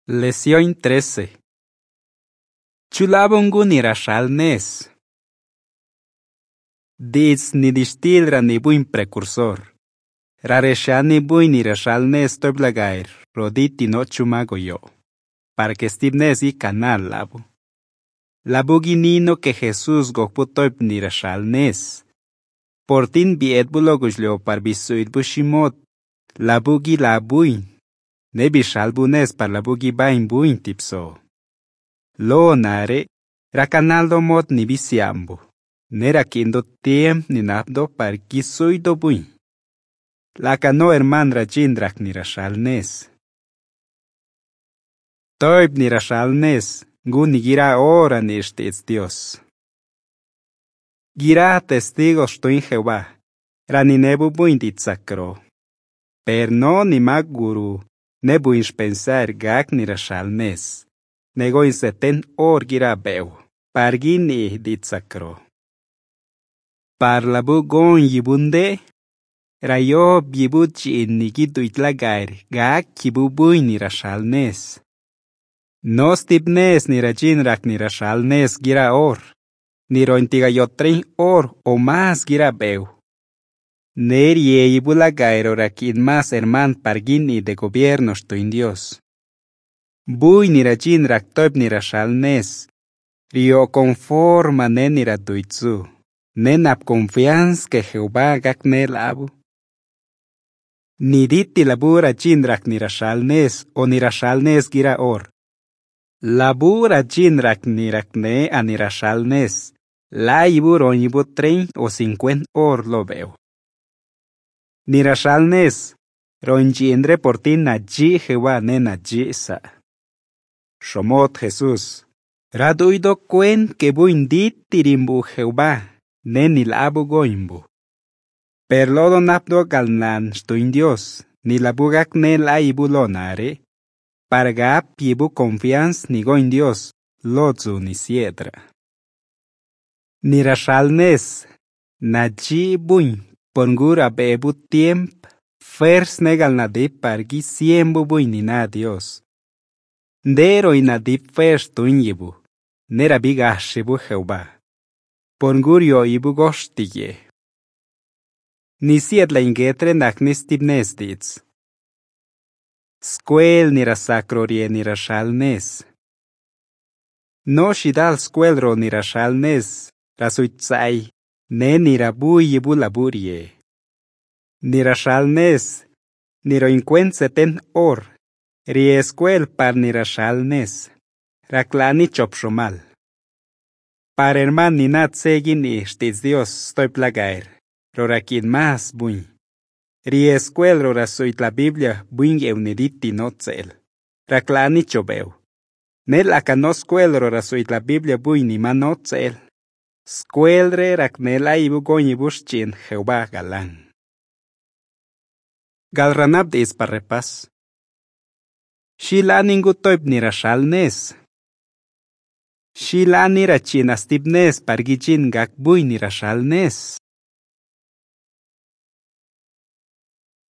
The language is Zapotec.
Lección 13. Chulabongun irashalnes. Diz ni distilra ni buin precursor. Rareshani buin irashalnes toblagair, roditi no chumago yo. Para que stibnes y canal labo. Labuginino que Jesús gokputoip nirashalnes. Portin biet buloguslo par bisuit bushimot. Labugi labuin. Nebi shalbunes par labugi bain buin tipso. Lo nare, racanaldo mot ni bisiambo. Nera kindo tiem ni napdo par kisuido buin. Lacano herman rajindrak ni rashalnes. Toib ni rashalnes, guni gira ora ni estes Dios. Gira testigos tu in Jehová, raninebu buin ditzakro. Per no ni maguru, nebu inspensar gak ni rashalnes. Nego in seten or gira beu, pargini ditzakro. Parlabu gon yibunde, rayo bibuchi nigitu itlagair, gak kibubuin ni rashalnes. No stibnes ni rajinrak ni rashalnes gira or, ni rointiga yotrin or o más gira beu. Nerie ibulagairo rakin más herman pargini de gobiernos tu indios. Bui ni rajinrak toib ni rashalnes, rio conforma nenira duitzu. Nenap confianz que Jehová gak ne labu. Ni diti labura jindrak ni rashalnes o ni rashalnes gira or. Labura jindrak ni rakne a ni rashalnes. La ibu ronyibu 30 o 50 or lo veo. Ni rashalnes ronjindre por ti na ji Jehová ne na ji sa. Shomot Jesús. Raduido cuen que buindit tirimbu Jehová. Neni labu goimbu. Per lodo napdo galnan stuin Dios, ni labugak ne la ibulonare, parga pibu confianz ni goin Dios, lozu ni siedra. Ni rashalnes, naji buin, pongura bebu tiemp, fers negal nadip pargi siembu buin ni na Dios. Dero inadip fers tuin yibu, nera bigashibu Jehová. Pongurio ibu gostige. Nisiet la ingetre naknis tibnesdits. Squel nira sacrorie nira shalnes. No shidal squelro nira shalnes, rasuitzai, ne nira bui ibu laburie. Nira shalnes, niro inquenseten or, riesquel par nira shalnes, raklani chopshomal. Para herman ni nat segin istis Dios estoy plagair, rorakin más buin. Riescuel rorasuit la Biblia buin euniditi notzel. Raklani chobeu. Nel acanoscuel rorasuit la Biblia buin ni manotzel. Scuelre raknela ibu goñibuschin Jehová galán. Galranab de isparrepas. Shila ningutoib ni rashalnes. Shila ni rachin astibnes pargichin gak bui ni rashalnes.